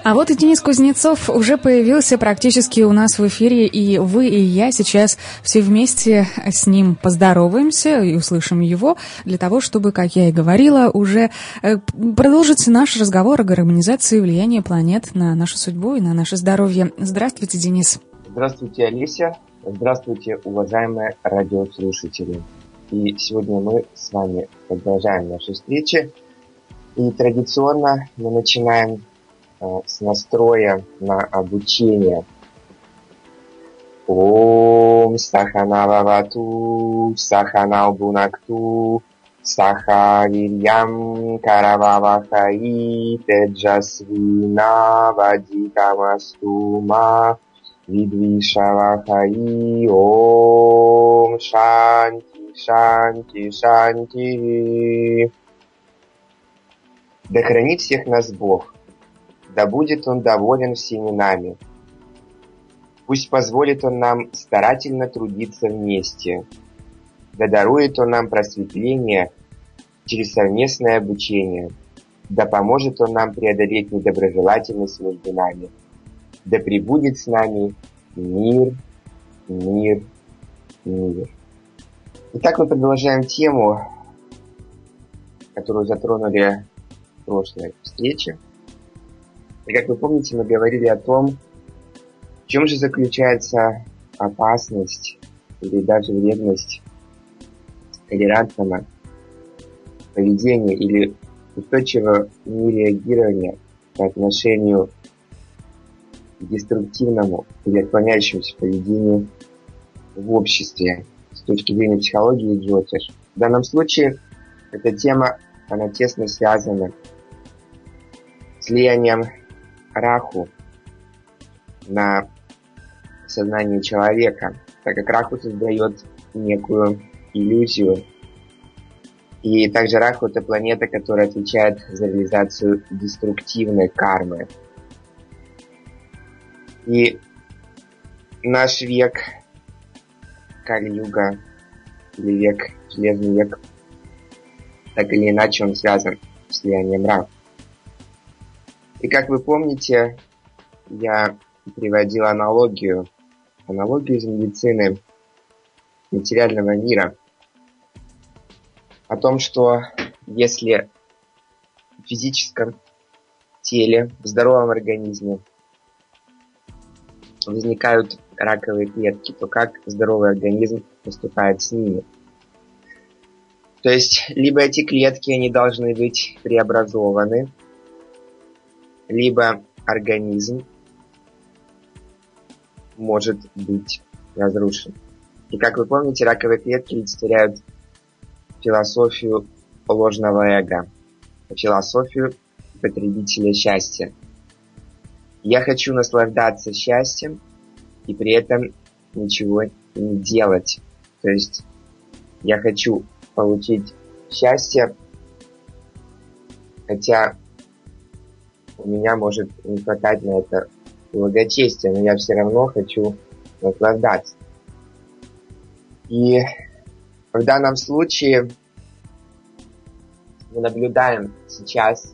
А вот и Денис Кузнецов уже появился практически у нас в эфире, и вы, и я сейчас все вместе с ним поздороваемся и услышим его, для того, чтобы, как я и говорила, уже продолжить наш разговор о гармонизации влияния планет на нашу судьбу и на наше здоровье. Здравствуйте, Денис. Здравствуйте, Олеся. Здравствуйте, уважаемые радиослушатели. И сегодня мы с вами продолжаем наши встречи. И традиционно мы начинаем с настроя на обучение. Ом Сахана Вавату, Сахана Бунакту, Саха Вильям Карававахаи, Теджасвина Вадикамастума, Видвишавахаи, Ом Шанти, Шанти, Шанти. Да хранит всех нас Бог. Да будет Он доволен всеми нами. Пусть позволит Он нам старательно трудиться вместе. Да дарует Он нам просветление через совместное обучение. Да поможет Он нам преодолеть недоброжелательность между нами. Да пребудет с нами мир, мир, мир. Итак, мы продолжаем тему, которую затронули в прошлой встрече. И как вы помните, мы говорили о том, в чем же заключается опасность или даже вредность толерантного поведения или устойчивого нереагирования по отношению к деструктивному или отклоняющемуся поведению в обществе с точки зрения психологии и джотиш. В данном случае эта тема, она тесно связана с влиянием Раху на сознание человека, так как Раху создает некую иллюзию. И также Раху — это планета, которая отвечает за реализацию деструктивной кармы. И наш век Кали-юга, или век, Железный век, так или иначе он связан с влиянием Раху. И как вы помните, я приводил аналогию из медицины материального мира о том, что если в физическом теле, в здоровом организме возникают раковые клетки, то как здоровый организм поступает с ними? То есть, либо эти клетки, они должны быть преобразованы, либо организм может быть разрушен. И как вы помните, раковые клетки олицетворяют философию ложного эго, философию потребителя счастья. Я хочу наслаждаться счастьем и при этом ничего не делать. То есть я хочу получить счастье, хотя у меня может не хватать на это благочестия, но я все равно хочу наслаждаться. И в данном случае мы наблюдаем сейчас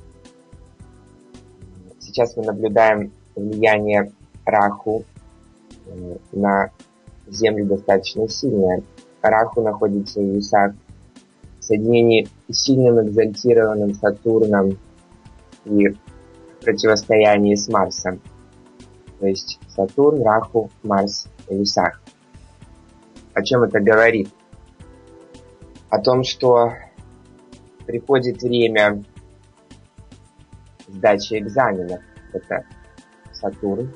мы наблюдаем влияние Раху на Землю достаточно сильное. Раху находится в весах в соединении с сильным экзальтированным Сатурном и в противостоянии с Марсом. То есть Сатурн, Раху, Марс в весах. О чем это говорит? О том, что приходит время сдачи экзаменов. Это Сатурн.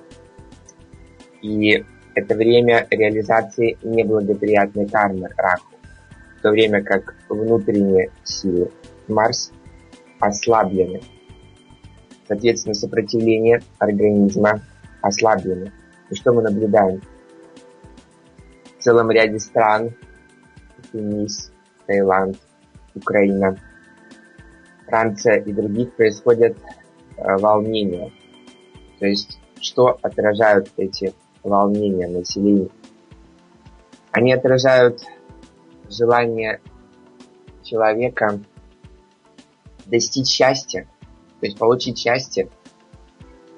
И это время реализации неблагоприятной кармы Раху. В то время как внутренние силы Марс ослаблены. Соответственно, сопротивление организма ослаблено. И что мы наблюдаем? В целом ряде стран, Тунис, Таиланд, Украина, Франция и других, происходят волнения. То есть, что отражают эти волнения населения? Они отражают желание человека достичь счастья, то есть получить счастье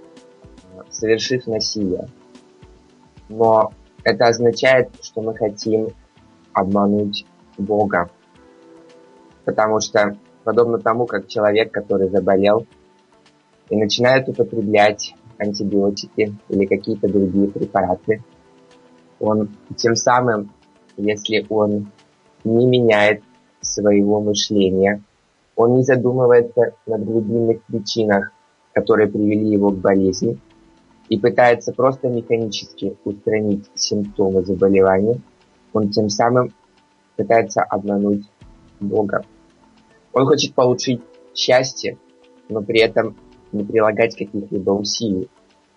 совершив насилие. Но это означает, что мы хотим обмануть Бога. Потому что, подобно тому, как человек, который заболел и начинает употреблять антибиотики или какие-то другие препараты, он тем самым, если он не меняет своего мышления, он не задумывается над глубинных причинах, которые привели его к болезни, и пытается просто механически устранить симптомы заболевания, он тем самым пытается обмануть Бога. Он хочет получить счастье, но при этом не прилагать каких-либо усилий.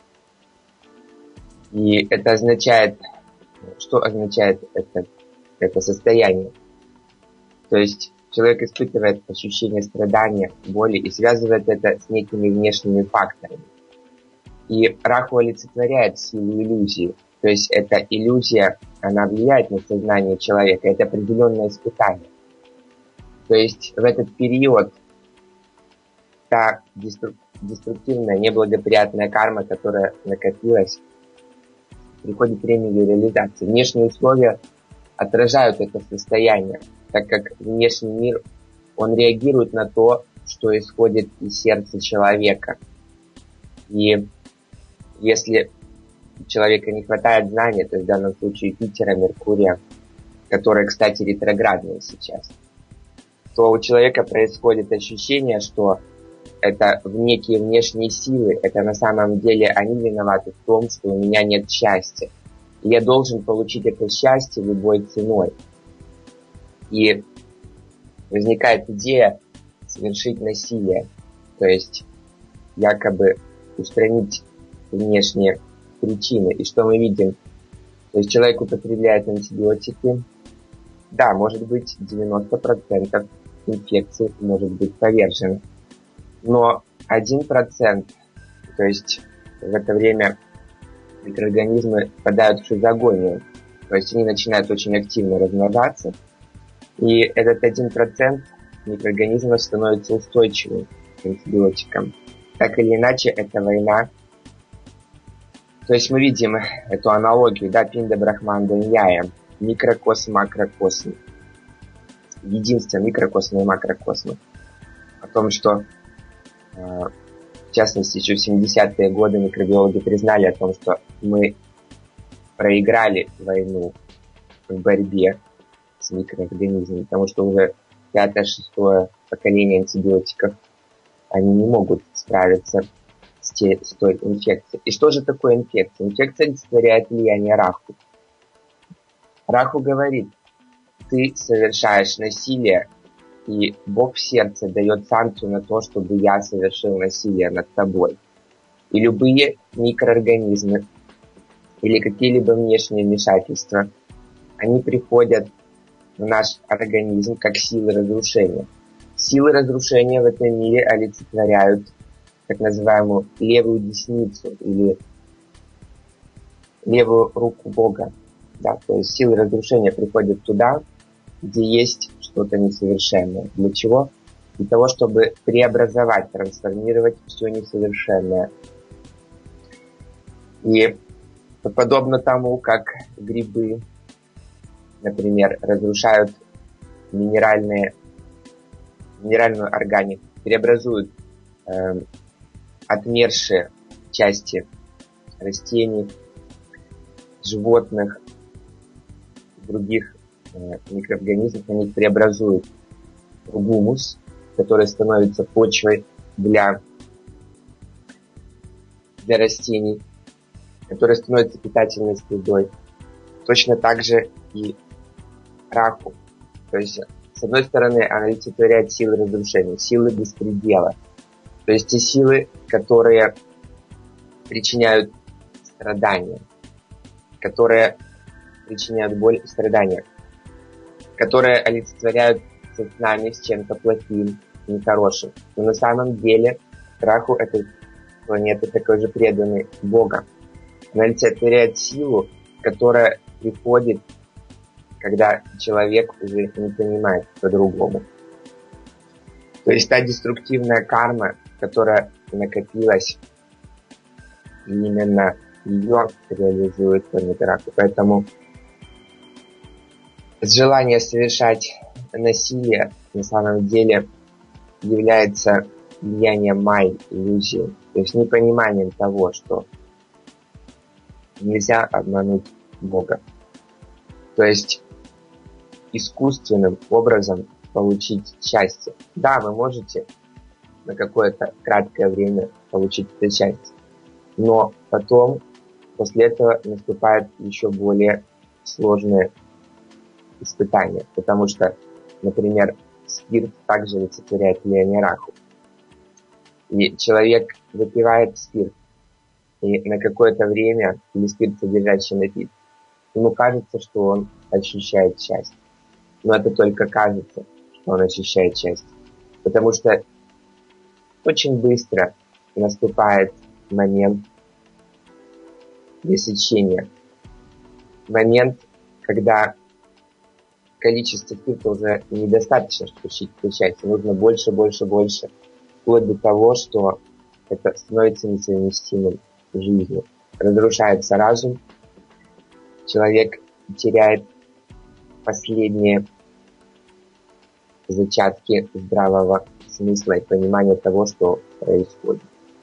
И это означает, что означает это состояние? То есть человек испытывает ощущение страдания, боли и связывает это с некими внешними факторами. И Раху олицетворяет силу иллюзии. То есть эта иллюзия, она влияет на сознание человека. Это определенное испытание. То есть в этот период та деструктивная, неблагоприятная карма, которая накопилась, приходит время ее реализации. Внешние условия отражают это состояние, так как внешний мир, он реагирует на то, что исходит из сердца человека. И если у человека не хватает знаний, то в данном случае Юпитера, Меркурия, которые, кстати, ретроградные сейчас, то у человека происходит ощущение, что это некие внешние силы, это на самом деле они виноваты в том, что у меня нет счастья. И я должен получить это счастье любой ценой. И возникает идея совершить насилие, то есть якобы устранить внешние причины. И что мы видим? То есть человек употребляет антибиотики. Да, может быть 90% инфекции может быть повержено. Но 1%, то есть в это время микроорганизмы впадают в шизогонию. То есть они начинают очень активно размножаться. И этот 1% микроорганизмов становится устойчивым к антибиотикам. Так или иначе, это война. То есть мы видим эту аналогию, да, Пинда Брахман Даньяя, микрокосм, макрокосм. Единство микрокосма и макрокосма. О том, что, в частности, еще в 70-е годы микробиологи признали о том, что мы проиграли войну в борьбе с микроорганизмами, потому что уже 5-6 поколение антибиотиков, они не могут справиться с той инфекцией. И что же такое инфекция? Инфекция олицетворяет влияние Раху. Раху говорит, ты совершаешь насилие, и Бог в сердце дает санкцию на то, чтобы я совершил насилие над тобой. И любые микроорганизмы или какие-либо внешние вмешательства, они приходят в наш организм как силы разрушения. Силы разрушения в этом мире олицетворяют так называемую левую десницу или левую руку Бога. Да, то есть силы разрушения приходят туда, где есть что-то несовершенное. Для чего? Для того, чтобы преобразовать, трансформировать все несовершенное. И подобно тому, как грибы, например, разрушают минеральную органику, преобразуют отмершие части растений, животных, других микроорганизмов, они преобразуют в гумус, который становится почвой для растений, который становится питательной средой. Точно так же и Раху. То есть, с одной стороны, она олицетворяет силы разрушения, силы беспредела. То есть те силы, которые причиняют страдания, которые причиняют боль и страдания, которые олицетворяют с нами с чем-то плохим, нехорошим. Но на самом деле Раху — это планета такой же преданный Бога. Она олицетворяет силу, которая приходит, когда человек уже не понимает по-другому. То есть та деструктивная карма, которая накопилась и именно ее реализует планета Рака. Поэтому желание совершать насилие на самом деле является влиянием майя, иллюзии, то есть непониманием того, что нельзя обмануть Бога. То есть искусственным образом получить счастье. Да, вы можете на какое-то краткое время получить это счастье, но потом, после этого, наступает еще более сложное испытание, потому что, например, спирт также олицетворяет влияние Раху. И человек выпивает спирт, и на какое-то время, или спирт содержащий напиток, ему кажется, что он ощущает счастье. Но это только кажется, что он ощущает счастье. Потому что очень быстро наступает момент пресечения. Момент, когда количество спирта уже недостаточно, чтобы ощутить счастье. Нужно больше, больше, больше. Вплоть до того, что это становится несовместимым с жизнью. Разрушается разум. Человек теряет последние зачатки здравого смысла и понимания того, что происходит.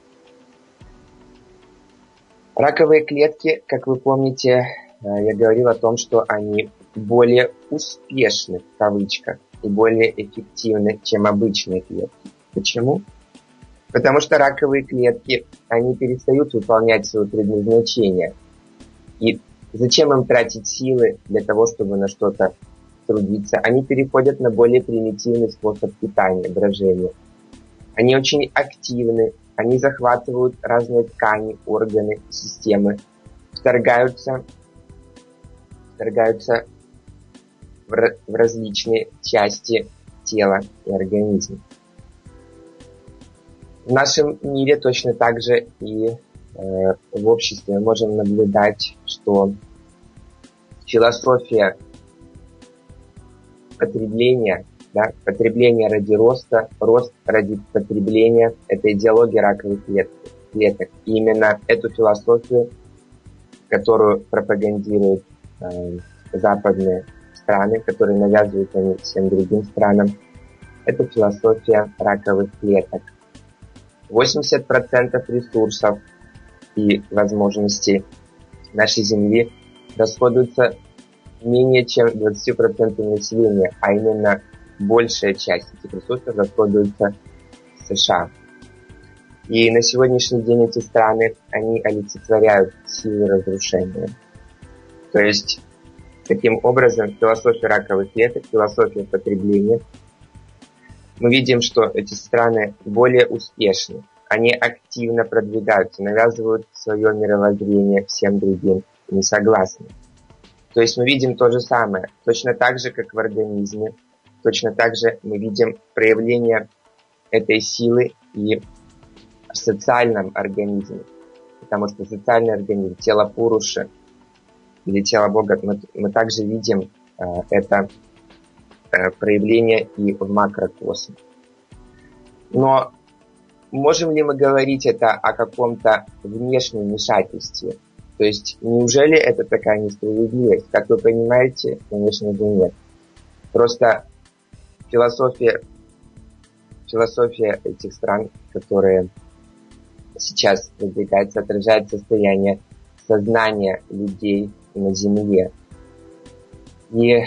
Раковые клетки, как вы помните, я говорил о том, что они более успешны, в кавычках, и более эффективны, чем обычные клетки. Почему? Потому что раковые клетки, они перестают выполнять свое предназначение. И зачем им тратить силы для того, чтобы на что-то трудиться? Они переходят на более примитивный способ питания, брожения. Они очень активны, они захватывают разные ткани, органы, системы, вторгаются в различные части тела и организма. В нашем мире точно так же и в обществе мы можем наблюдать, что философия потребления, потребление ради роста, рост ради потребления – это идеология раковых клеток. И именно эту философию, которую пропагандируют западные страны, которые навязывают они всем другим странам, это философия раковых клеток. 80% ресурсов и возможностей нашей Земли расходуются менее чем 20% населения, а именно большая часть этих ресурсов расходуется в США. И на сегодняшний день эти страны, они олицетворяют силу разрушения. То есть, таким образом, философия раковых клеток, философия потребления, мы видим, что эти страны более успешны. Они активно продвигаются, навязывают свое мировоззрение всем другим несогласным. То есть мы видим то же самое. Точно так же, как в организме, точно так же мы видим проявление этой силы и в социальном организме. Потому что социальный организм, тело Пуруши или тело Бога, мы также видим это проявление и в макрокосме. Но можем ли мы говорить это о каком-то внешнем вмешательстве? То есть, неужели это такая несправедливость? Как вы понимаете, конечно же нет. Просто философия этих стран, которые сейчас продвигаются, отражает состояние сознания людей на Земле. И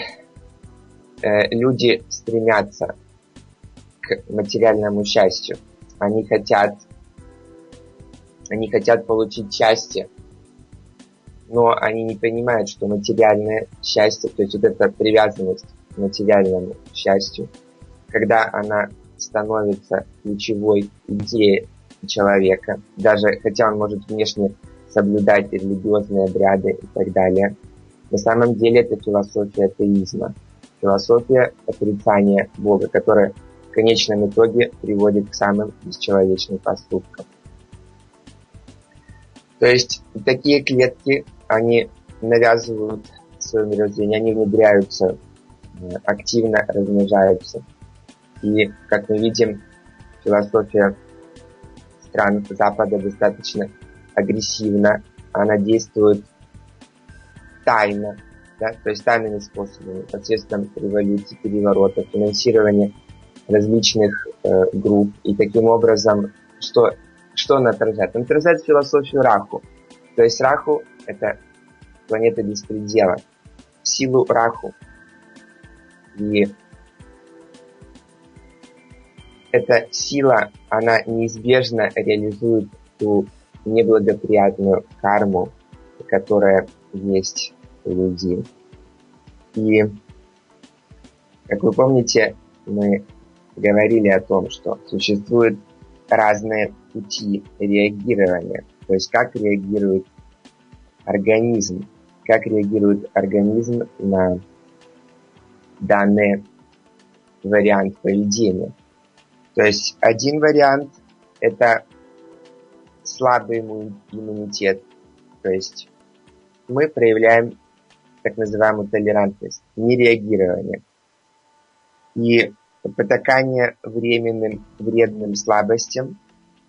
люди стремятся к материальному счастью. Они хотят получить счастье, но они не понимают, что материальное счастье, то есть вот эта привязанность к материальному счастью, когда она становится ключевой идеей человека, даже хотя он может внешне соблюдать религиозные обряды и так далее, на самом деле это философия атеизма, философия отрицания Бога, которая в конечном итоге приводит к самым бесчеловечным поступкам. То есть такие клетки, они навязывают свое мировоззрение, они внедряются, активно размножаются. И, как мы видим, философия стран Запада достаточно агрессивно, она действует тайно, да, то есть тайными способами, посредством революций, переворотов, финансирования различных групп. И таким образом, что она отражает? Он отражает философию Раху. То есть Раху — это планета беспредела. Силу Раху. И эта сила, она неизбежно реализует ту неблагоприятную карму, которая есть у людей. И, как вы помните, мы говорили о том, что существуют разные пути реагирования. То есть как реагирует организм. Как реагирует организм на данный вариант поведения. То есть один вариант — это слабый иммунитет. То есть мы проявляем так называемую толерантность, нереагирование. И потакание временным вредным слабостям,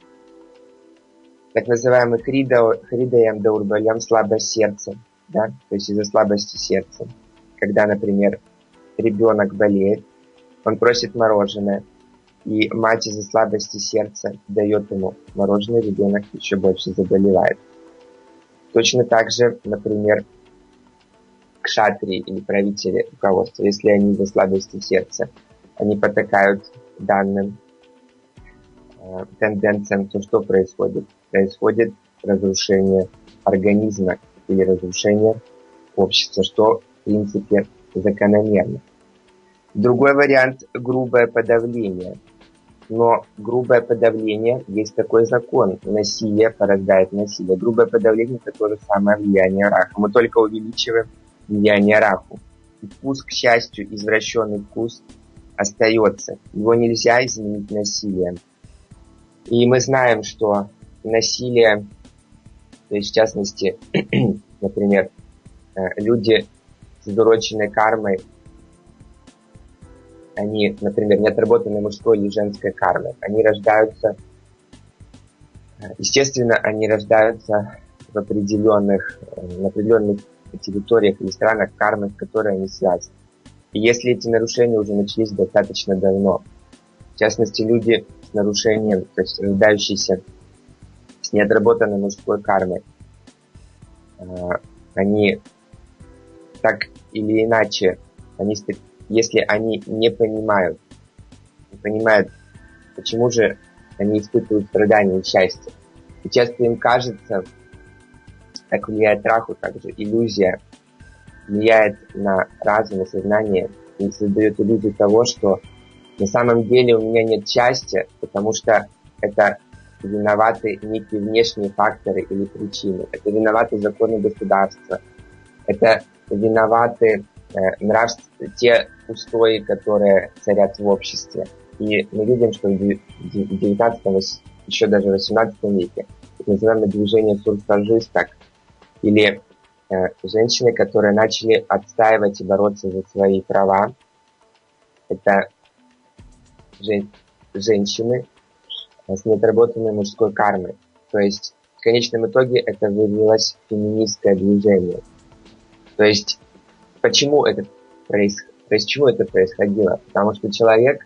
так называемый хридаям даурбалям, слабость сердца, да, то есть из-за слабости сердца. Когда, например, ребенок болеет, он просит мороженое, и мать из-за слабости сердца дает ему мороженое, ребенок еще больше заболевает. Точно так же, например, кшатрии или правители руководства, если они из-за слабости сердца, они потакают данным тенденциям, то что происходит? Происходит разрушение организма или разрушение общества, что в принципе закономерно. Другой вариант — грубое подавление. Но грубое подавление, есть такой закон, насилие порождает насилие. Грубое подавление — это то же самое влияние Раха. Мы только увеличиваем влияние Раху. И вкус, к счастью, извращенный вкус остается. Его нельзя изменить насилием. И мы знаем, что насилие, то есть в частности, например, люди с задуроченной кармой, они, например, не отработанной мужской или женской кармой, они рождаются, естественно, они рождаются на определенных территориях или странах кармы, с которой они связаны. И если эти нарушения уже начались достаточно давно, в частности, люди с нарушением, то есть рождающиеся с неотработанной мужской кармой, они так или иначе, если они не понимают, почему же они испытывают страдания и счастье. И часто им кажется, так влияет Раху, также иллюзия влияет на разум и сознание и создает иллюзию того, что на самом деле у меня нет счастья, потому что это виноваты некие внешние факторы или причины. Это виноваты законы государства. Это виноваты те устои, которые царят в обществе. И мы видим, что в 19 еще даже в 18 веке так называемое движение сурфажисток или женщины, которые начали отстаивать и бороться за свои права. Это женщины с неотработанной мужской кармой. То есть в конечном итоге это вылилось в феминистское движение. То есть почему это происходило? Потому что человек,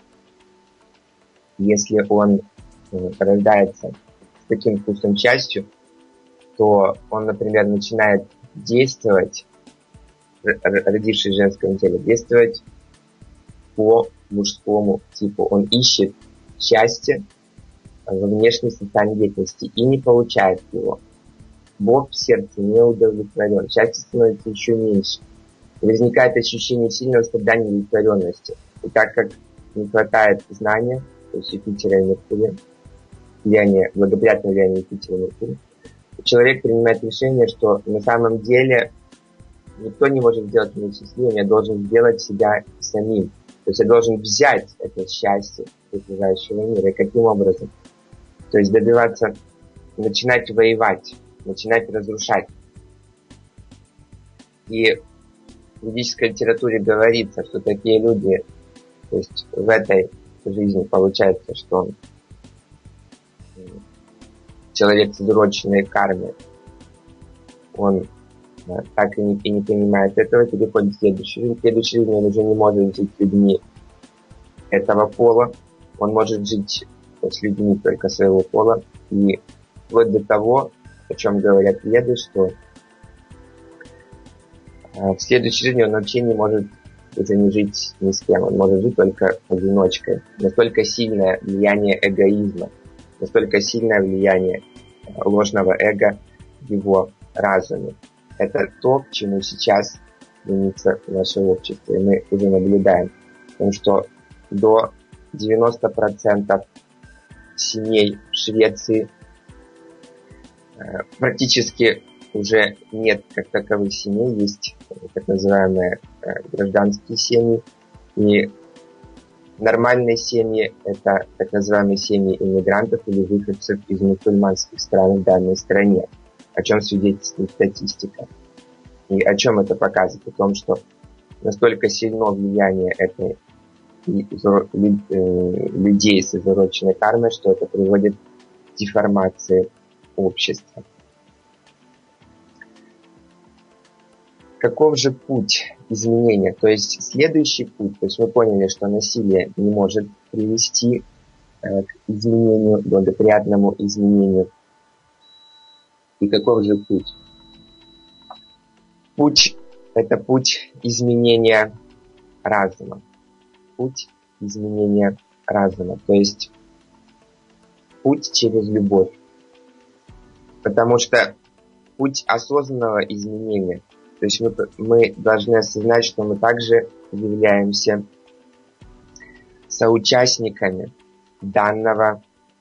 если он рождается с таким вкусом счастью, то он, например, начинает действовать, родившись в женском теле, действовать по мужскому типу. Он ищет счастье во внешней социальной деятельности и не получает его. Бог в сердце не удовлетворен. Счастье становится еще меньше. И возникает ощущение сильного страдания и удовлетворенности. И так как не хватает знания, то есть Юпитера и Меркурия, благоприятное влияние Юпитера и Меркурия, человек принимает решение, что на самом деле никто не может сделать меня счастливым, я должен сделать себя самим. То есть я должен взять это счастье окружающего мира. И каким образом? То есть добиваться, начинать воевать, начинать разрушать. И в ведической литературе говорится, что такие люди, то есть в этой жизни получается, что человек с изуроченной кармой, он так и не понимает этого, переходит в следующую жизнь. В следующей жизни он уже не может жить с людьми этого пола, он может жить с людьми только своего пола. И вплоть до того, о чем говорят веды, что в следующей жизни он вообще не может уже не жить ни с кем, он может жить только одиночкой. Настолько сильное влияние эгоизма, настолько сильное влияние ложного эго в его разуме. Это то, к чему сейчас стремится наше общество. И мы уже наблюдаем, потому что до 90% семей в Швеции практически уже нет как таковых семей, есть так называемые гражданские семьи. И нормальные семьи – это так называемые семьи иммигрантов или выходцев из мусульманских стран в данной стране, о чем свидетельствует статистика. И о чем это показывает? О том, что настолько сильно влияние этой людей с изуроченной кармой, что это приводит к деформации общества. Каков же путь изменения? То есть следующий путь, то есть мы поняли, что насилие не может привести к изменению, благоприятному изменению. И каков же путь? Путь – это путь изменения разума. Путь изменения разума. То есть путь через любовь. Потому что путь осознанного изменения. То есть мы должны осознать, что мы также являемся соучастниками данного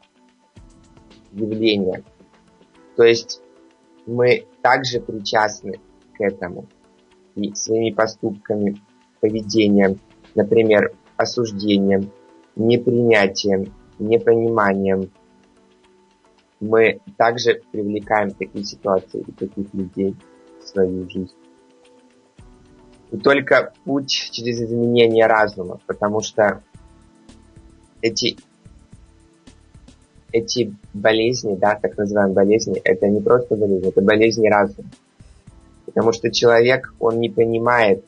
явления. То есть мы также причастны к этому. И своими поступками, поведением, например, осуждением, непринятием, непониманием, мы также привлекаем такие ситуации и таких людей в свою жизнь. И только путь через изменение разума, потому что эти болезни, да, так называемые болезни, это не просто болезни, это болезни разума. Потому что человек, он не понимает,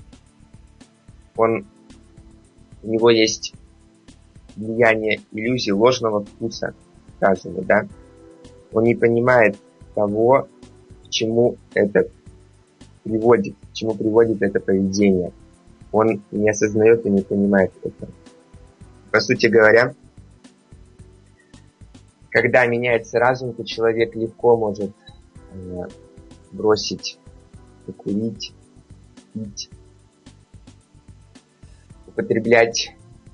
у него есть влияние иллюзий, ложного вкуса в разуме, да. Он не понимает того, к чему это приводит, к чему приводит это поведение. Он не осознает и не понимает это. По сути говоря, когда меняется разум, то человек легко может бросить курить, пить, употреблять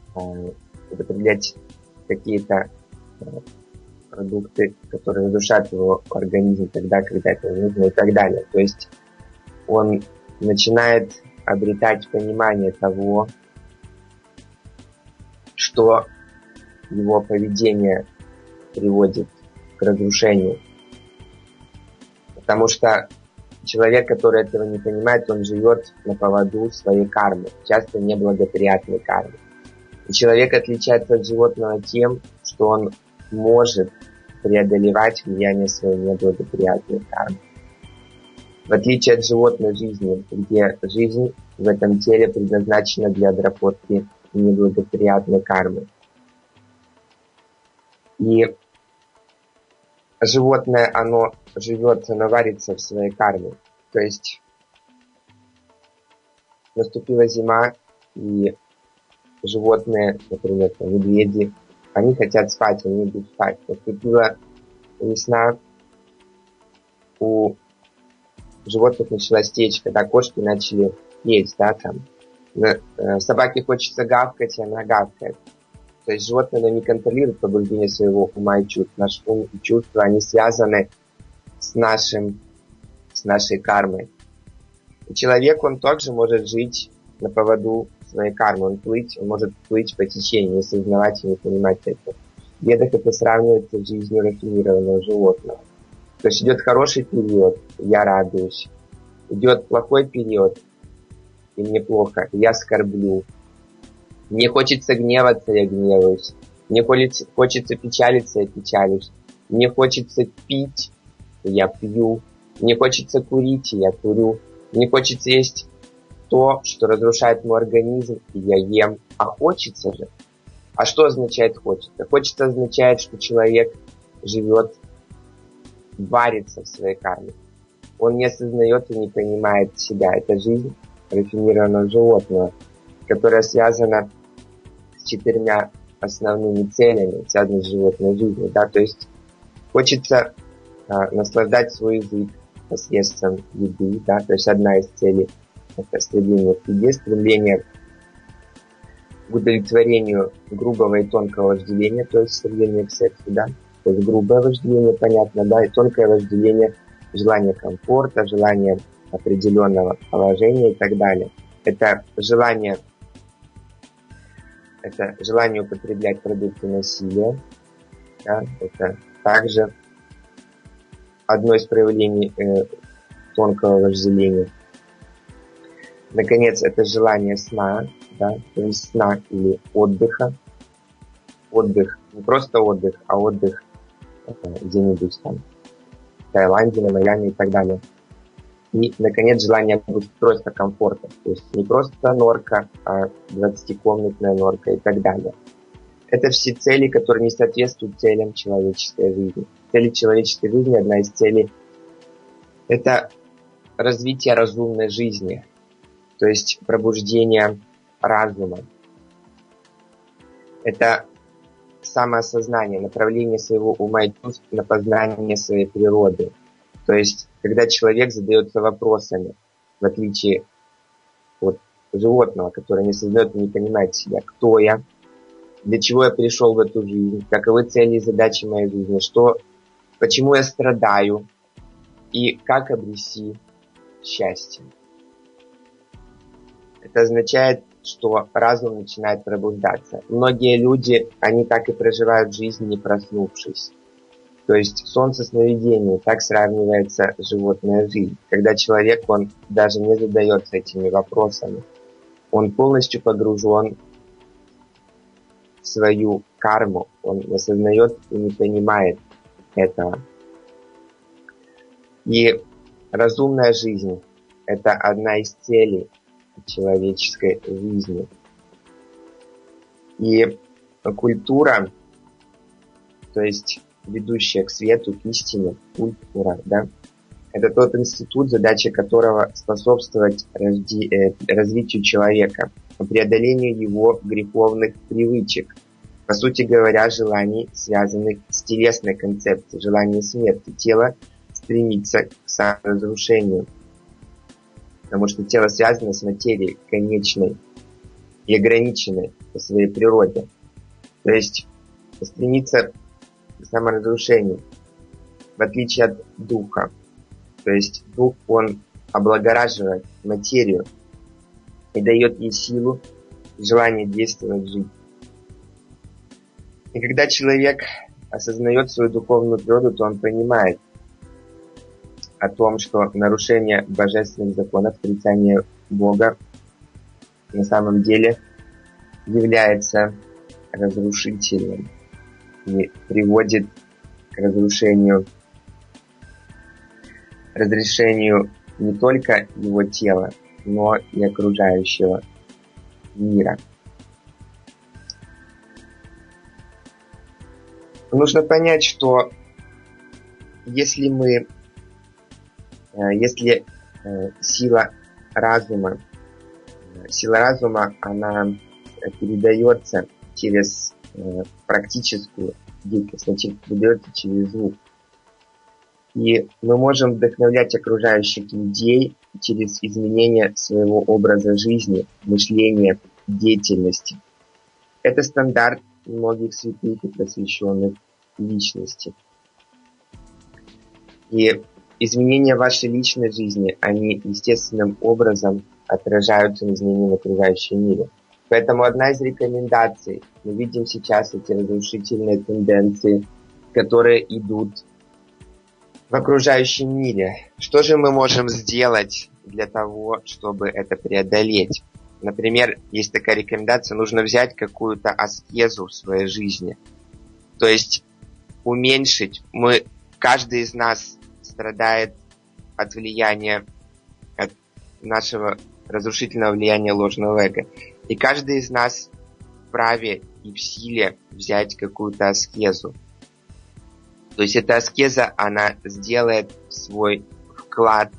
какие-то продукты, которые разрушат его организм тогда, когда это нужно, и так далее. То есть он начинает обретать понимание того, что его поведение приводит к разрушению. Потому что человек, который этого не понимает, он живет на поводу своей кармы, часто неблагоприятной кармы. И человек отличается от животного тем, что он может преодолевать влияние своей неблагоприятной кармы. В отличие от животной жизни, где жизнь в этом теле предназначена для обработки неблагоприятной кармы. И животное, оно живет, оно варится в своей карме. То есть наступила зима, и животные, например, медведи, они хотят спать, они идут спать. Наступила весна, у животных началась течь, когда кошки начали есть, да, там. Собаке хочется гавкать, и она гавкает. То есть животное, оно не контролирует побуждение своего ума и чувств. Наш ум и чувства, они связаны с нашей кармой. И человек, он также может жить на поводу своей кармы. Он может плыть по течению, не сознавать и не понимать это. В ведах это сравнивается с жизнью рафинированного животного. То есть идет хороший период, я радуюсь. Идет плохой период, и мне плохо, я скорблю. Мне хочется гневаться, я гневаюсь. Мне хочется печалиться, я печалюсь. Мне хочется пить, я пью. Мне хочется курить, я курю. Мне хочется есть то, что разрушает мой организм, и я ем. А хочется же. А что означает хочется? Хочется означает, что человек живет, варится в своей карме. Он не осознает и не понимает себя. Это жизнь рафинированного животного, которая связана с 4 основными целями, связанными с животной жизнью. Да? То есть хочется наслаждать свой язык посредством еды. Да? То есть одна из целей – это стремление к еде, стремление к удовлетворению грубого и тонкого вожделения, то есть стремление к сексу. Да? То есть грубое вожделение, понятно, да, и тонкое вожделение, желание комфорта, желание определенного положения и так далее. Это желание употреблять продукты насилия. Да? Это также одно из проявлений тонкого вожделения. Наконец, это желание сна, да? То есть сна или отдыха. Отдых, не просто отдых, а отдых где-нибудь там в Таиланде, на Майами и так далее. И, наконец, желание быть просто комфорта. То есть не просто норка, а 20-комнатная норка и так далее. Это все цели, которые не соответствуют целям человеческой жизни. Цели человеческой жизни, одна из целей, это развитие разумной жизни. То есть пробуждение разума. Это самоосознание, направление своего ума и чувств на познание своей природы. То есть, когда человек задается вопросами, в отличие от животного, которое не сознает и не понимает себя, кто я, для чего я пришел в эту жизнь, каковы цели и задачи моей жизни, почему я страдаю и как обрести счастье. Это означает, что разум начинает пробуждаться. Многие люди, они так и проживают жизнь, не проснувшись. То есть солнце сновидение, так сравнивается животная жизнь. Когда человек, он даже не задается этими вопросами. Он полностью погружен в свою карму. Он не осознает и не понимает этого. И разумная жизнь – это одна из целей человеческой жизни. И культура, то есть ведущая к свету, к истине, культура, да, это тот институт, задача которого способствовать развитию человека, преодолению его греховных привычек, по сути говоря, желаний, связанных с телесной концепцией, желание смерти. Тело стремится к саморазрушению, потому что тело связано с материей конечной и ограниченной по своей природе. То есть стремится к саморазрушению, в отличие от духа. То есть дух, он облагораживает материю и дает ей силу, желание действовать, жить. И когда человек осознает свою духовную природу, то он понимает о том, что нарушение божественных законов, отрицание Бога на самом деле является разрушительным и приводит к разрушению не только его тела, но и окружающего мира. Нужно понять, что если сила разума, она передается через практическую деятельность, значит, передается через звук. И мы можем вдохновлять окружающих людей через изменение своего образа жизни, мышления, деятельности. Это стандарт многих святых и просвещенных личностей. И изменения вашей личной жизни, они естественным образом отражаются на изменении в окружающем мире. Поэтому одна из рекомендаций, мы видим сейчас эти разрушительные тенденции, которые идут в окружающем мире. Что же мы можем сделать для того, чтобы это преодолеть? Например, есть такая рекомендация, нужно взять какую-то аскезу в своей жизни. То есть уменьшить. Каждый из нас страдает от влияния, от нашего разрушительного влияния ложного эго. И каждый из нас вправе и в силе взять какую-то аскезу. То есть эта аскеза, она сделает свой вклад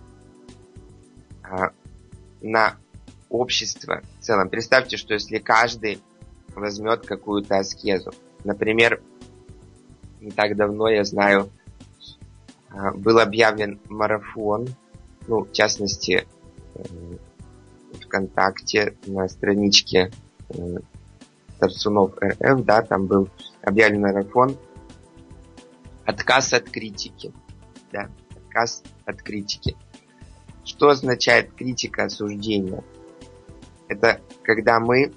на общество в целом. Представьте, что если каждый возьмет какую-то аскезу. Например, не так давно, я знаю, был объявлен марафон, в частности, ВКонтакте на страничке Тарсунов РФ, да, там был объявлен марафон «Отказ от критики». Да, отказ от критики. Что означает критика, осуждение? Это когда мы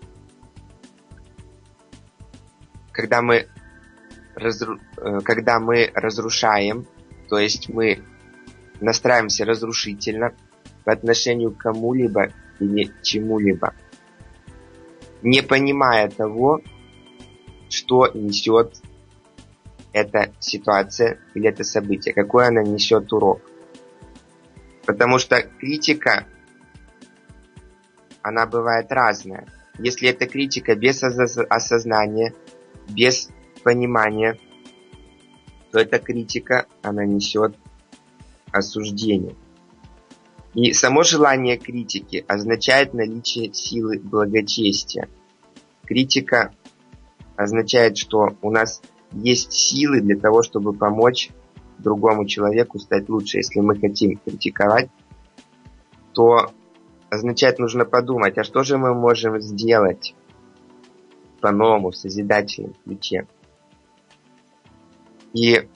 разрушаем, то есть мы настраиваемся разрушительно по отношению к кому-либо или чему-либо, не понимая того, что несет эта ситуация или это событие, какой она несет урок. Потому что критика, она бывает разная. Если это критика без осознания, без понимания, то эта критика, она несет осуждение. И само желание критики означает наличие силы благочестия. Критика означает, что у нас есть силы для того, чтобы помочь другому человеку стать лучше. Если мы хотим критиковать, то означает, нужно подумать, а что же мы можем сделать по-новому, в созидательном ключе. И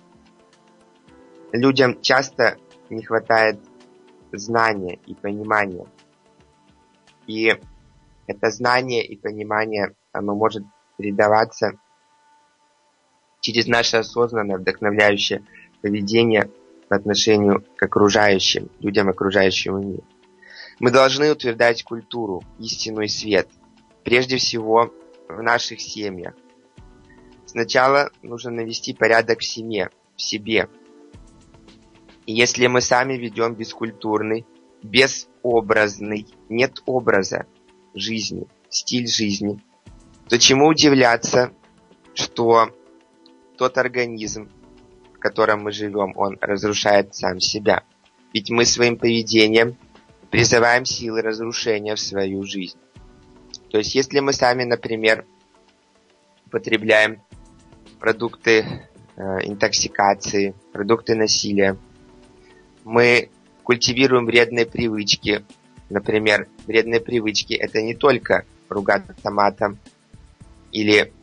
людям часто не хватает знания и понимания. И это знание и понимание, оно может передаваться через наше осознанное, вдохновляющее поведение по отношению к окружающим, людям окружающего мира. Мы должны утверждать культуру, истину и свет, прежде всего в наших семьях. Сначала нужно навести порядок в семье, в себе. И если мы сами ведем бескультурный, безобразный, нет образа жизни, стиль жизни, то чему удивляться, что тот организм, в котором мы живем, он разрушает сам себя. Ведь мы своим поведением призываем силы разрушения в свою жизнь. То есть, если мы сами, например, употребляем продукты интоксикации, продукты насилия, мы культивируем вредные привычки. Например, вредные привычки – это не только ругаться матом или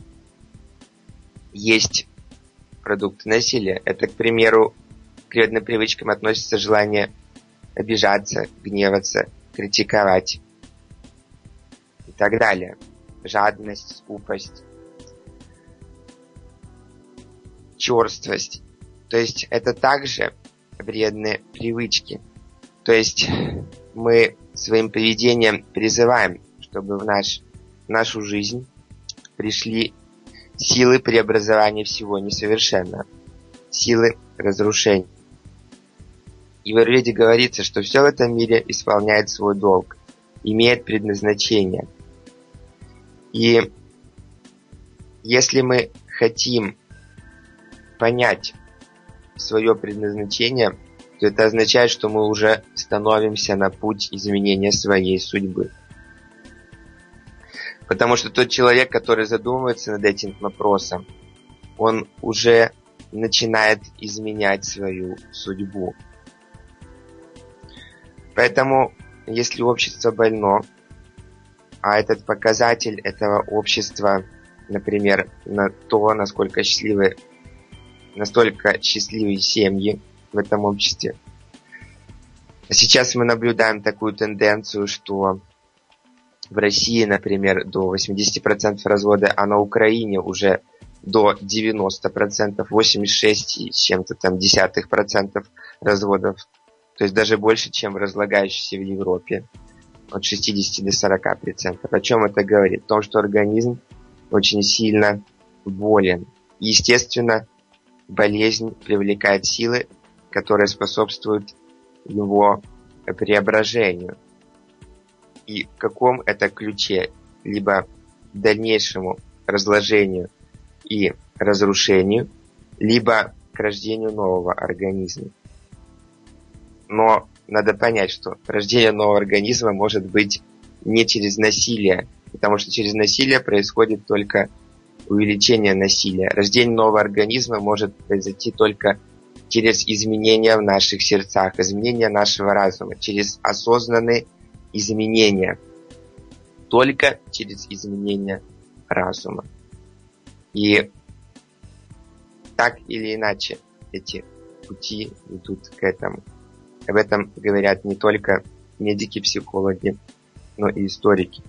есть продукты насилия. Это, к примеру, к вредным привычкам относится желание обижаться, гневаться, критиковать и так далее. Жадность, скупость, черствость. То есть это также вредные привычки. То есть мы своим поведением призываем, чтобы в нашу жизнь пришли силы преобразования всего несовершенного, силы разрушения. И в Аюрведе говорится, что все в этом мире исполняет свой долг, имеет предназначение. И если мы хотим понять свое предназначение, то это означает, что мы уже становимся на путь изменения своей судьбы. Потому что тот человек, который задумывается над этим вопросом, он уже начинает изменять свою судьбу. Поэтому, если общество больно, а этот показатель этого общества, например, на то, настолько счастливые семьи в этом обществе. Сейчас мы наблюдаем такую тенденцию, что в России, например, до 80% развода, а на Украине уже до 90%, 86 с чем-то там десятых процентов разводов. То есть даже больше, чем в разлагающейся в Европе. От 60 до 40%. О чем это говорит? О том, что организм очень сильно болен. И, естественно, болезнь привлекает силы, которые способствуют его преображению. И в каком это ключе? Либо дальнейшему разложению и разрушению, либо к рождению нового организма. Но надо понять, что рождение нового организма может быть не через насилие, потому что через насилие происходит только увеличение насилия. Рождение нового организма может произойти только через изменения в наших сердцах, изменения нашего разума, через осознанные изменения. Только через изменения разума. И так или иначе эти пути ведут к этому. Об этом говорят не только медики, психологи, но и историки.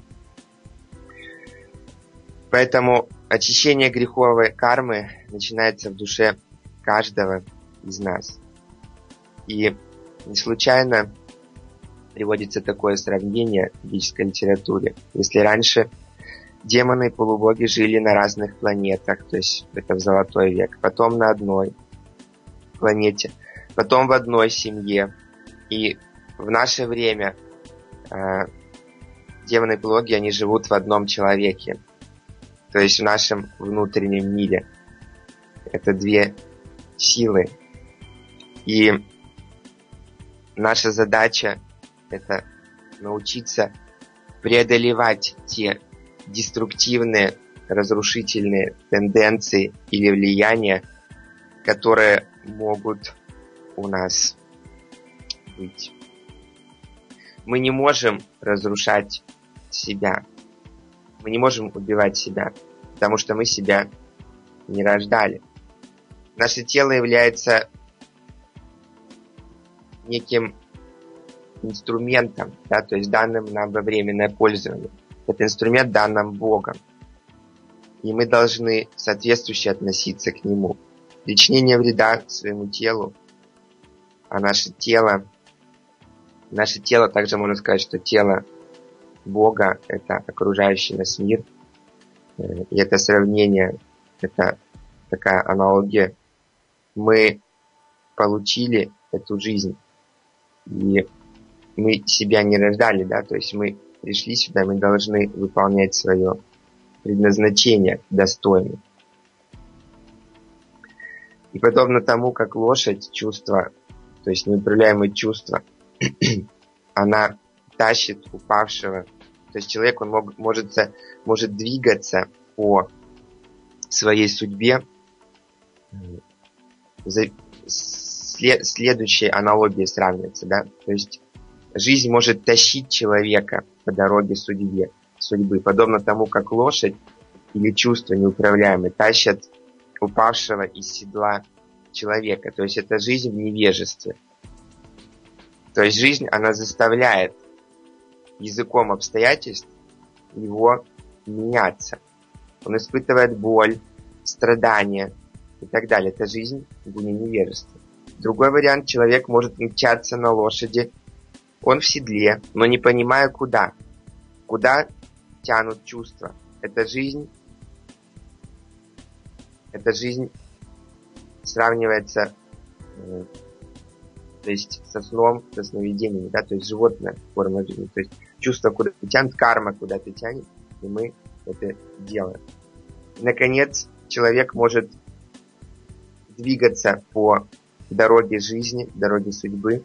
Поэтому очищение греховой кармы начинается в душе каждого из нас. И не случайно приводится такое сравнение в ведической литературе. Если раньше демоны и полубоги жили на разных планетах, то есть это в Золотой век, потом на одной планете, потом в одной семье. И в наше время демоны и полубоги, они живут в одном человеке, то есть в нашем внутреннем мире. Это две силы. И наша задача — это научиться преодолевать те деструктивные, разрушительные тенденции или влияния, которые могут у нас быть. Мы не можем разрушать себя. Мы не можем убивать себя, потому что мы себя не рождали. Наше тело является неким инструментом, да, то есть данным нам во временное пользование. Это инструмент дан нам Богом. И мы должны соответствующе относиться к нему. Причинение вреда своему телу, а наше тело, также можно сказать, что тело Бога — это окружающий нас мир. И это сравнение, это такая аналогия. Мы получили эту жизнь, и мы себя не рождали, да, то есть мы пришли сюда, мы должны выполнять свое предназначение достойно. И подобно тому, как лошадь, чувство, то есть неуправляемое чувство, она тащит упавшего. То есть человек, он может двигаться по своей судьбе. Следующей аналогией сравнивается, да? То есть жизнь может тащить человека по дороге судьбы, подобно тому, как лошадь или чувство неуправляемое тащат упавшего из седла человека. То есть это жизнь в невежестве. То есть жизнь, она заставляет языком обстоятельств его меняться. Он испытывает боль, страдания и так далее. Это жизнь в гуне невежества. Другой вариант: человек может мчаться на лошади, он в седле, но не понимая куда. Куда тянут чувства. Эта жизнь сравнивается то есть со сном, со сновидениями, да, то есть животная форма жизни. То есть чувства куда-то тянут, карма куда-то тянет, и мы это делаем. И, наконец, человек может двигаться по дороге жизни, дороге судьбы,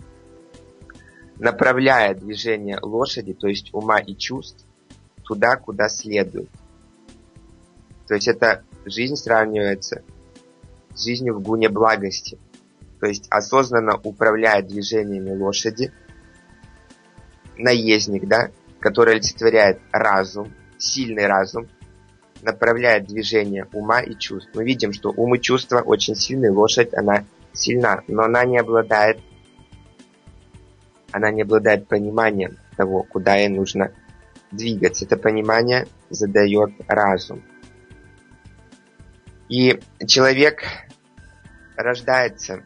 направляя движение лошади, то есть ума и чувств, туда, куда следует. То есть эта жизнь сравнивается с жизнью в гуне благости. То есть осознанно управляя движениями лошади, наездник, да, который олицетворяет разум, сильный разум, направляет движение ума и чувств. Мы видим, что ум и чувства очень сильны, лошадь, она сильна, но она не обладает пониманием того, куда ей нужно двигаться. Это понимание задает разум. И человек рождается,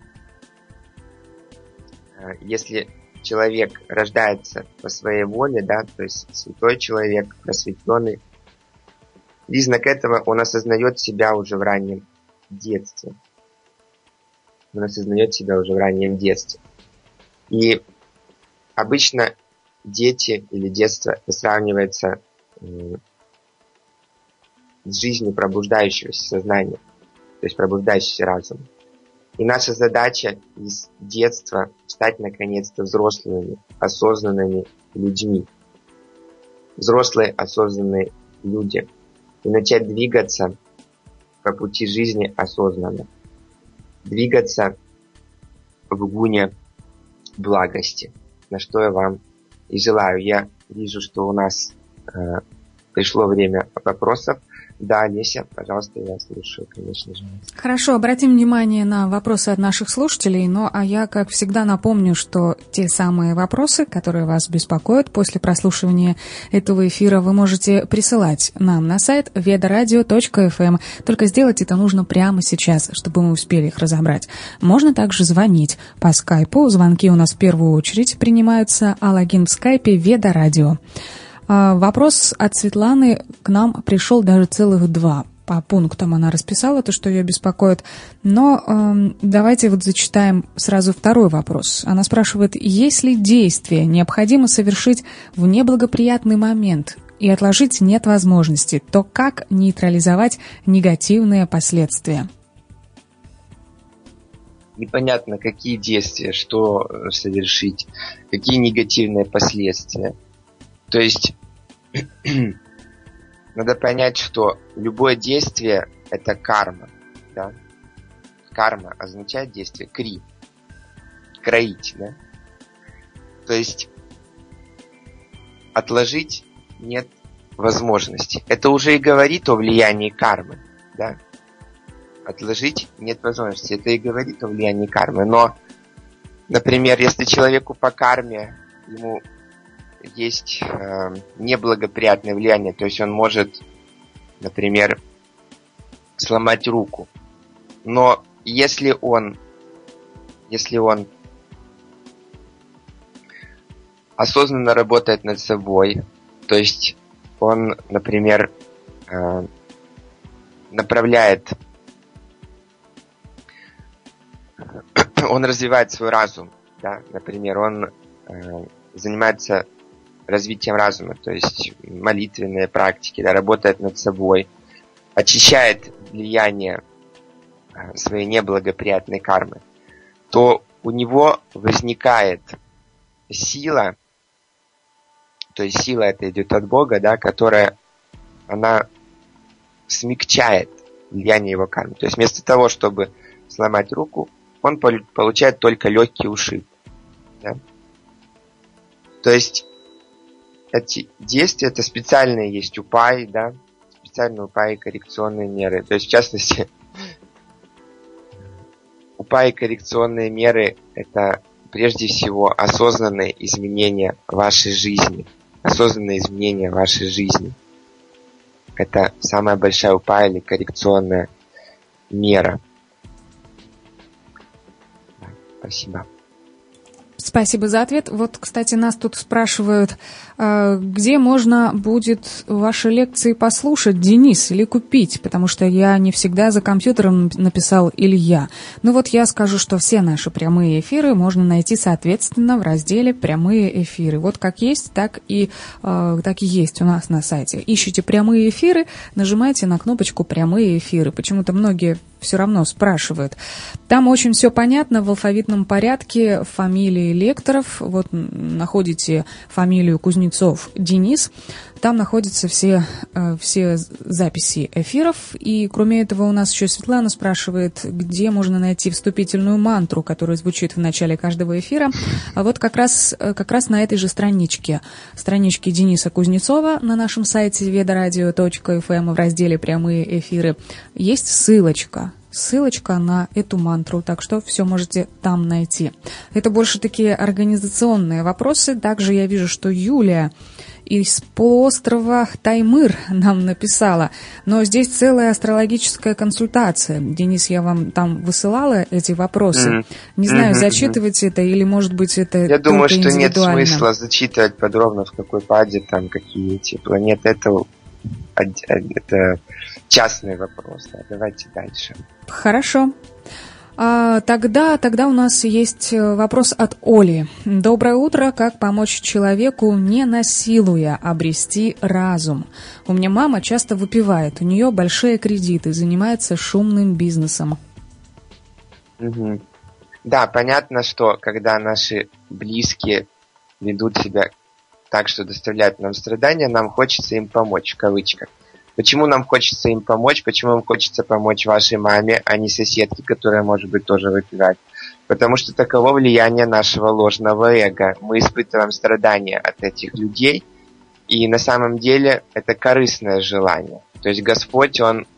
если человек рождается по своей воле, да, то есть святой человек, просветленный, признак этого — он осознает себя уже в раннем в детстве. Он осознает себя уже в раннем детстве. И обычно дети или детство сравнивается с жизнью пробуждающегося сознания, то есть пробуждающийся разум. И наша задача из детства стать наконец-то взрослыми, осознанными людьми. Взрослые, осознанные люди. И начать двигаться по пути жизни осознанно. Двигаться в гуне благости, на что я вам и желаю. Я вижу, что у нас пришло время вопросов. Да, Леся, пожалуйста, я слушаю, конечно же. Хорошо, обратим внимание на вопросы от наших слушателей, а я, как всегда, напомню, что те самые вопросы, которые вас беспокоят после прослушивания этого эфира, вы можете присылать нам на сайт vedaradio.fm. Только сделать это нужно прямо сейчас, чтобы мы успели их разобрать. Можно также звонить по скайпу. Звонки у нас в первую очередь принимаются, а логин в скайпе Веда Радио. Вопрос от Светланы к нам пришел даже целых 2. По пунктам она расписала то, что ее беспокоит. Но давайте зачитаем сразу второй вопрос. Она спрашивает, если действие необходимо совершить в неблагоприятный момент и отложить нет возможности, то как нейтрализовать негативные последствия? Непонятно, какие действия, что совершить, какие негативные последствия. То есть надо понять, что любое действие – это карма. Да? Карма означает действие кри. Кроить. Да? То есть отложить нет возможности. Это уже и говорит о влиянии кармы. Да? Отложить нет возможности. Это и говорит о влиянии кармы. Но, например, если человеку по карме ему есть неблагоприятное влияние, то есть он может, например, сломать руку. Но если он осознанно работает над собой, то есть он, например, он развивает свой разум, да, например, он занимается развитием разума, то есть молитвенные практики, да, работает над собой, очищает влияние своей неблагоприятной кармы, то у него возникает сила, то есть сила это идет от Бога, да, которая она смягчает влияние его кармы. То есть вместо того, чтобы сломать руку, он получает только легкий ушиб. Да? То есть эти действия, это специальные есть упаи, да, специальные упаи, коррекционные меры. То есть, в частности, упаи, коррекционные меры, это прежде всего осознанные изменения вашей жизни. Осознанные изменения вашей жизни. Это самая большая упая или коррекционная мера. Спасибо. Спасибо за ответ. Кстати, нас тут спрашивают, где можно будет ваши лекции послушать, Денис, или купить, потому что я не всегда за компьютером, написал Илья. Я скажу, что все наши прямые эфиры можно найти, соответственно, в разделе «Прямые эфиры». Как есть, так и есть у нас на сайте. Ищите «Прямые эфиры», нажимайте на кнопочку «Прямые эфиры». Почему-то многие все равно спрашивают. Там очень все понятно, в алфавитном порядке, фамилии лекторов. Находите фамилию Кузнецов Денис. Там находятся все записи эфиров. И кроме этого у нас еще Светлана спрашивает, где можно найти вступительную мантру, которая звучит в начале каждого эфира. Как раз на этой же страничке Дениса Кузнецова на нашем сайте vedaradio.fm в разделе «Прямые эфиры» есть ссылочка на эту мантру, так что все можете там найти. Это больше такие организационные вопросы. Также я вижу, что Юлия из полуострова Таймыр нам написала, но здесь целая астрологическая консультация. Денис, я вам там высылала эти вопросы. Не знаю, зачитывать это или, может быть, это я думаю, что нет смысла зачитывать подробно, в какой паде там какие эти планеты. Это это частный вопрос. Да. Давайте дальше. Хорошо. Тогда у нас есть вопрос от Оли. Доброе утро. Как помочь человеку, не насилуя, обрести разум? У меня мама часто выпивает, у нее большие кредиты, занимается шумным бизнесом. Угу. Да, понятно, что когда наши близкие ведут себя так, что доставляют нам страдания, нам хочется им помочь, в кавычках. Почему нам хочется им помочь? Почему нам хочется помочь вашей маме, а не соседке, которая, может быть, тоже выпивает? Потому что таково влияние нашего ложного эго. Мы испытываем страдания от этих людей, и на самом деле это корыстное желание. То есть Господь, Он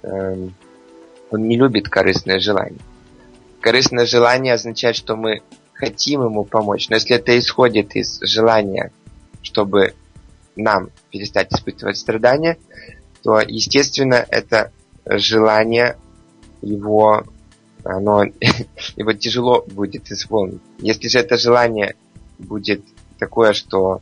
не любит корыстное желание. Корыстное желание означает, что мы хотим Ему помочь, но если это исходит из желания, чтобы нам перестать испытывать страдания, то, естественно, это желание его тяжело будет исполнить. Если же это желание будет такое, что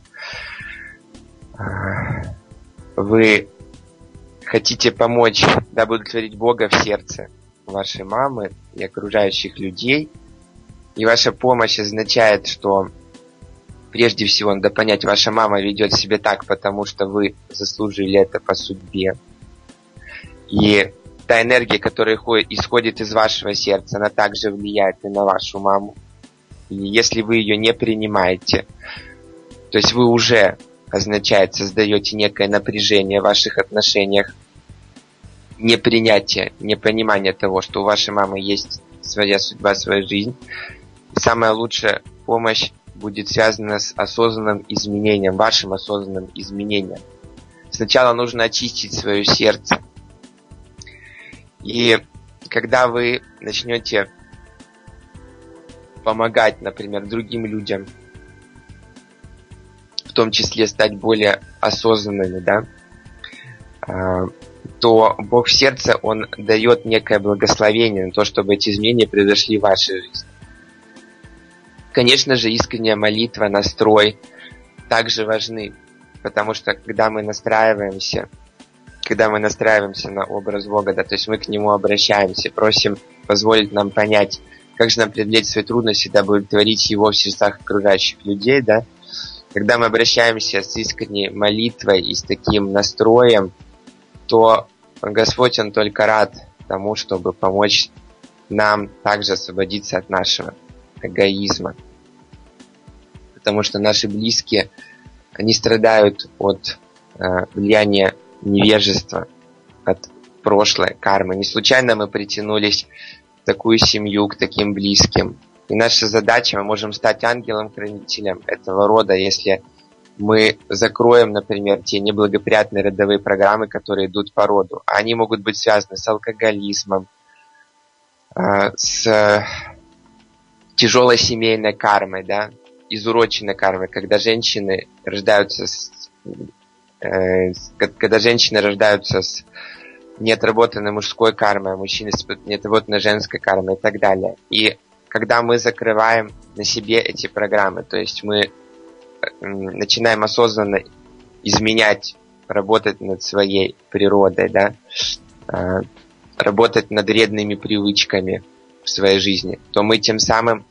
вы хотите помочь, дабы удовлетворить Бога в сердце вашей мамы и окружающих людей, и ваша помощь означает, что прежде всего надо понять, ваша мама ведет себя так, потому что вы заслужили это по судьбе. И та энергия, которая исходит из вашего сердца, она также влияет и на вашу маму. И если вы ее не принимаете, то есть вы уже, означает, создаете некое напряжение в ваших отношениях, непринятие, непонимание того, что у вашей мамы есть своя судьба, своя жизнь. И самая лучшая помощь будет связано с осознанным изменением, вашим осознанным изменением. Сначала нужно очистить свое сердце. И когда вы начнете помогать, например, другим людям, в том числе стать более осознанными, да, то Бог в сердце, Он дает некое благословение на то, чтобы эти изменения произошли в вашей жизни. Конечно же, искренняя молитва, настрой также важны, потому что когда мы настраиваемся на образ Бога, да, то есть мы к Нему обращаемся, просим позволить нам понять, как же нам преодолеть свои трудности, дабы удовлетворить Его в сердцах окружающих людей, да. Когда мы обращаемся с искренней молитвой и с таким настроем, то Господь, Он только рад тому, чтобы помочь нам также освободиться от нашего эгоизма. Потому что наши близкие, они страдают от влияния невежества, от прошлой кармы. Не случайно мы притянулись в такую семью, к таким близким. И наша задача, мы можем стать ангелом-хранителем этого рода, если мы закроем, например, те неблагоприятные родовые программы, которые идут по роду. Они могут быть связаны с алкоголизмом, с тяжелой семейной кармой, да, изуроченной кармой, когда женщины рождаются с неотработанной мужской кармой, а мужчины с неотработанной женской кармой и так далее. И когда мы закрываем на себе эти программы, то есть мы начинаем осознанно изменять, работать над своей природой, да, работать над вредными привычками в своей жизни, то мы тем самым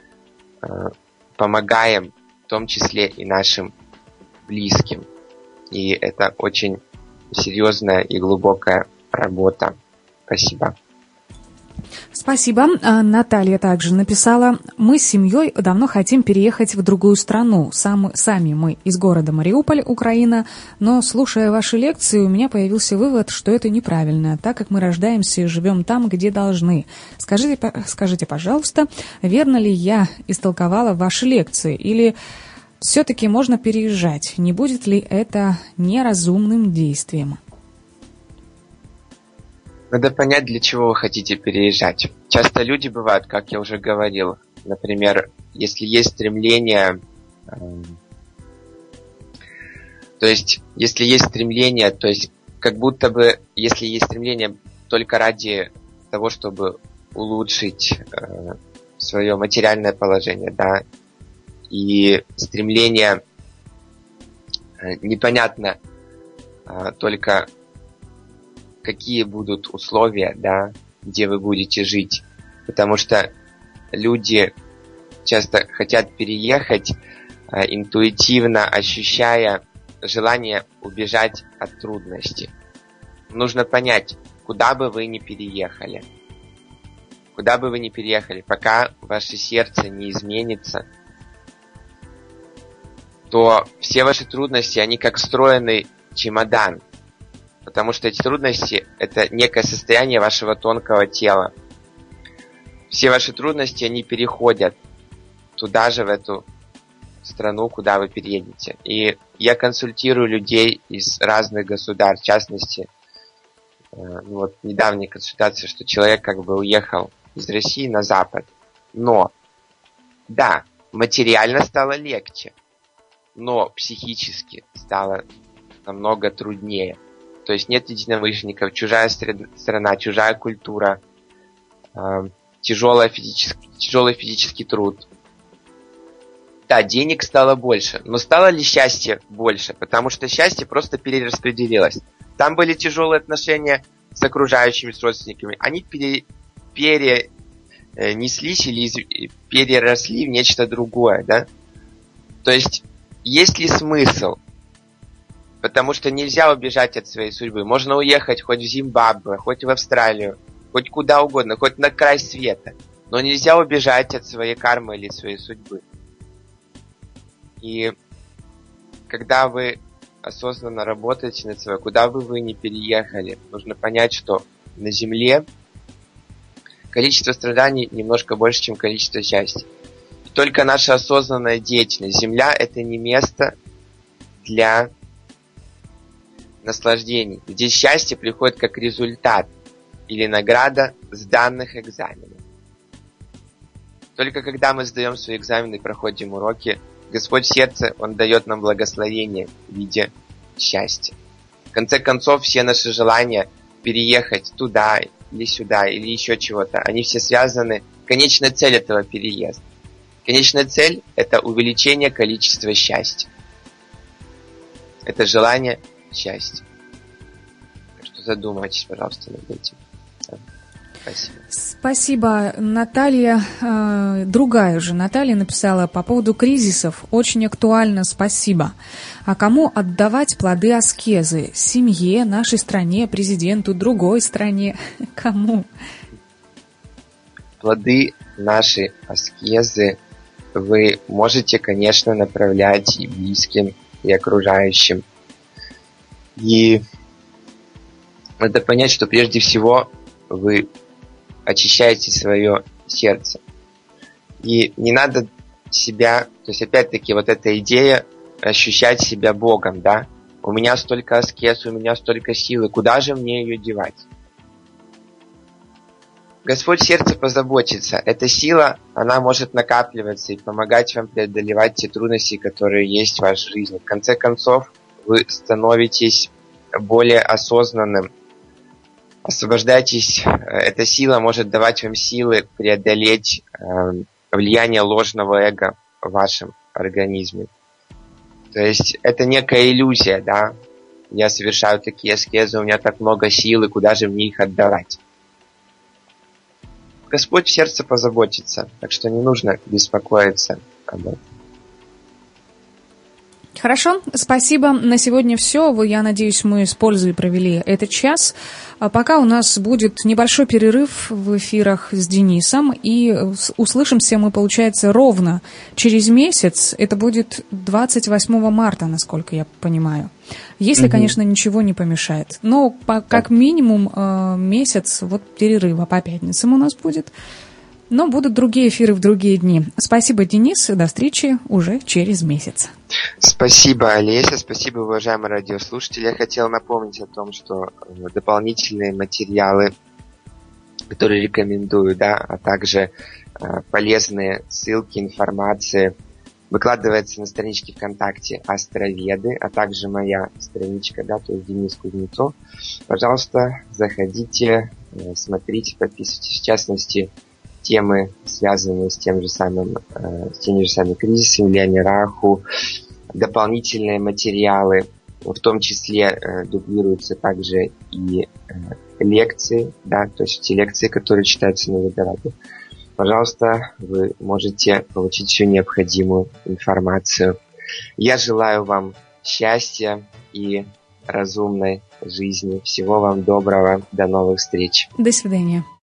помогаем, в том числе и нашим близким. И это очень серьезная и глубокая работа. Спасибо. Спасибо. Наталья также написала: мы с семьей давно хотим переехать в другую страну. Сами мы из города Мариуполь, Украина, но, слушая ваши лекции, у меня появился вывод, что это неправильно, так как мы рождаемся и живем там, где должны. Скажите, пожалуйста, верно ли я истолковала ваши лекции, или все-таки можно переезжать? Не будет ли это неразумным действием? Надо понять, для чего вы хотите переезжать. Часто люди бывают, как я уже говорил, например, если есть стремление, то есть как будто бы, если есть стремление только ради того, чтобы улучшить свое материальное положение, да, и стремление непонятно только какие будут условия, да, где вы будете жить. Потому что люди часто хотят переехать, интуитивно ощущая желание убежать от трудностей. Нужно понять, куда бы вы ни переехали, пока ваше сердце не изменится, то все ваши трудности, они как встроенный чемодан. Потому что эти трудности – это некое состояние вашего тонкого тела. Все ваши трудности, они переходят туда же, в эту страну, куда вы переедете. И я консультирую людей из разных государств, в частности, недавняя консультация, что человек как бы уехал из России на Запад. Но, да, материально стало легче, но психически стало намного труднее. То есть нет единомышленников, чужая страна, чужая культура, тяжелый физический труд. Да, денег стало больше, но стало ли счастье больше? Потому что счастье просто перераспределилось. Там были тяжелые отношения с окружающими, с родственниками. Они перенеслись или переросли в нечто другое, да? То есть ли смысл? Потому что нельзя убежать от своей судьбы. Можно уехать хоть в Зимбабве, хоть в Австралию, хоть куда угодно, хоть на край света. Но нельзя убежать от своей кармы или своей судьбы. И когда вы осознанно работаете над собой, куда бы вы ни переехали, нужно понять, что на Земле количество страданий немножко больше, чем количество счастья. И только наша осознанная деятельность. Земля – это не место для наслаждений. Здесь счастье приходит как результат или награда сданных экзаменов. Только когда мы сдаем свои экзамены и проходим уроки, Господь в сердце, Он дает нам благословение в виде счастья. В конце концов, все наши желания переехать туда или сюда, или еще чего-то, они все связаны. Конечная цель этого переезда. Конечная цель – это увеличение количества счастья. Это желание счастья. Так что задумайтесь, пожалуйста, над этим. Спасибо. Спасибо, Наталья. Другая же Наталья написала по поводу кризисов. Очень актуально, спасибо. А кому отдавать плоды аскезы? Семье, нашей стране, президенту, другой стране? Кому? Плоды нашей аскезы вы можете, конечно, направлять и близким, и окружающим. И надо понять, что прежде всего вы очищаете свое сердце. И не надо себя, то есть опять-таки вот эта идея ощущать себя Богом, да? У меня столько аскез, у меня столько силы, куда же мне ее девать? Господь в сердце позаботится. Эта сила, она может накапливаться и помогать вам преодолевать те трудности, которые есть в вашей жизни. В конце концов, вы становитесь более осознанным, освобождайтесь, эта сила может давать вам силы преодолеть влияние ложного эго в вашем организме. То есть это некая иллюзия, да? Я совершаю такие аскезы, у меня так много силы, куда же мне их отдавать? Господь в сердце позаботится, так что не нужно беспокоиться об этом. Хорошо, спасибо. На сегодня все. Я надеюсь, мы с пользой провели этот час. А пока у нас будет небольшой перерыв в эфирах с Денисом. И услышимся мы, получается, ровно через месяц. Это будет 28 марта, насколько я понимаю. Если, конечно, ничего не помешает. Но как минимум месяц вот перерыва по пятницам у нас будет. Но будут другие эфиры в другие дни. Спасибо, Денис. До встречи уже через месяц. Спасибо, Олеся. Спасибо, уважаемые радиослушатели. Я хотел напомнить о том, что дополнительные материалы, которые рекомендую, да, а также полезные ссылки, информация выкладывается на страничке ВКонтакте «Астроведы», а также моя страничка, да, то есть Денис Кузнецов. Пожалуйста, заходите, смотрите, подписывайтесь. В частности, темы, связанные с теми же самыми кризисами, влияние Раху, дополнительные материалы В том числе дублируются также и лекции, да, то есть те лекции, которые читаются на Видораде. Пожалуйста, вы можете получить всю необходимую информацию. Я желаю вам счастья и разумной жизни. Всего вам доброго. До новых встреч. До свидания.